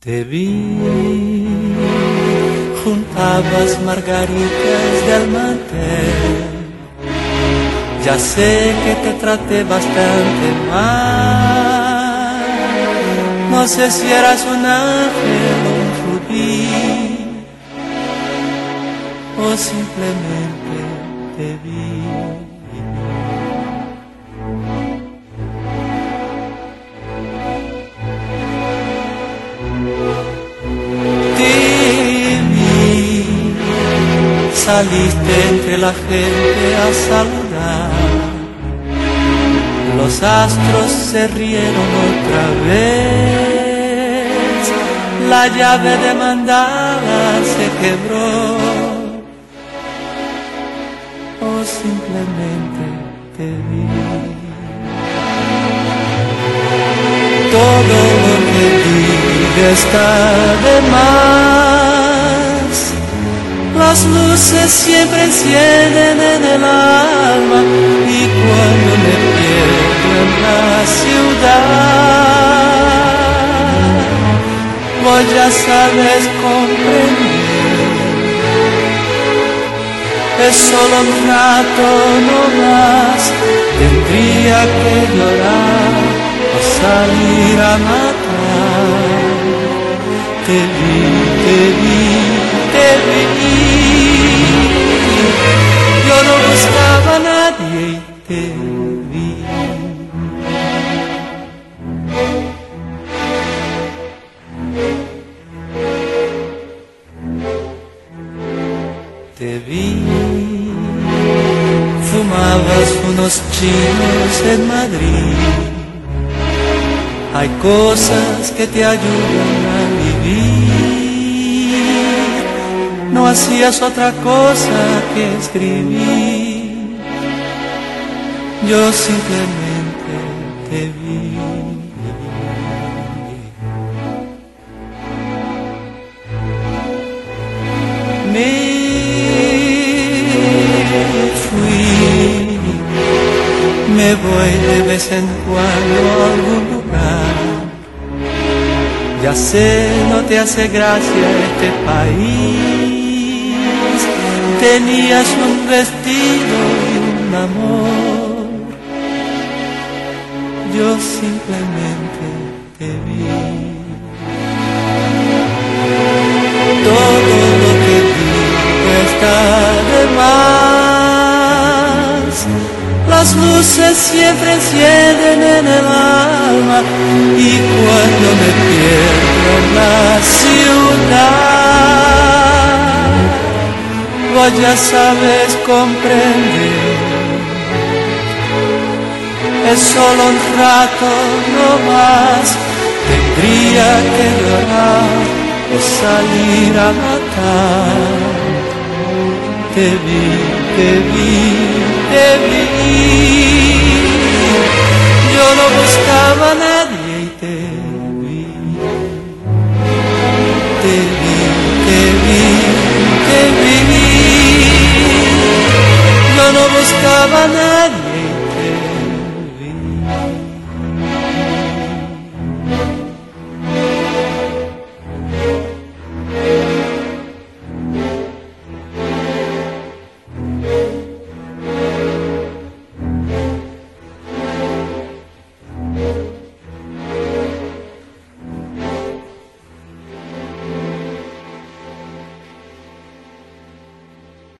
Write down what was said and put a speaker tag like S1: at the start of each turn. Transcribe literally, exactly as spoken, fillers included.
S1: Te vi, juntabas margaritas del mantel. Ya sé que te traté bastante mal. No sé si eras un ángel o un rubí, o simplemente te vi. Saliste entre la gente a saludar. Los astros se rieron otra vez. La llave de mandala se quebró. O simplemente te vi. Todo lo que diga está de más. Las luces siempre encienden en el alma y cuando me pierdo en la ciudad, vos ya sabes comprender. Es solo un rato no más, tendría que llorar o salir a matar. Te vi, te vi, te vi. Yo no buscaba a nadie y te vi. Te vi, fumabas unos chinos en Madrid. Hay cosas que te ayudan a vivir. No hacías otra cosa que escribir. Yo simplemente te vi. Me fui, me voy de vez en cuando a algún lugar. Ya sé, no te hace gracia este país. Tenías un vestido y un amor. Yo simplemente te vi. Todo lo que digo está de más. Las luces siempre encienden en el alma y cuando me pierdo en la ciudad, vos ya sabes comprender. Es solo un rato no más, tendría que llorar o salir a matar. Te vi, te vi, te vi. Yo no buscaba a nadie y te vi, te vi.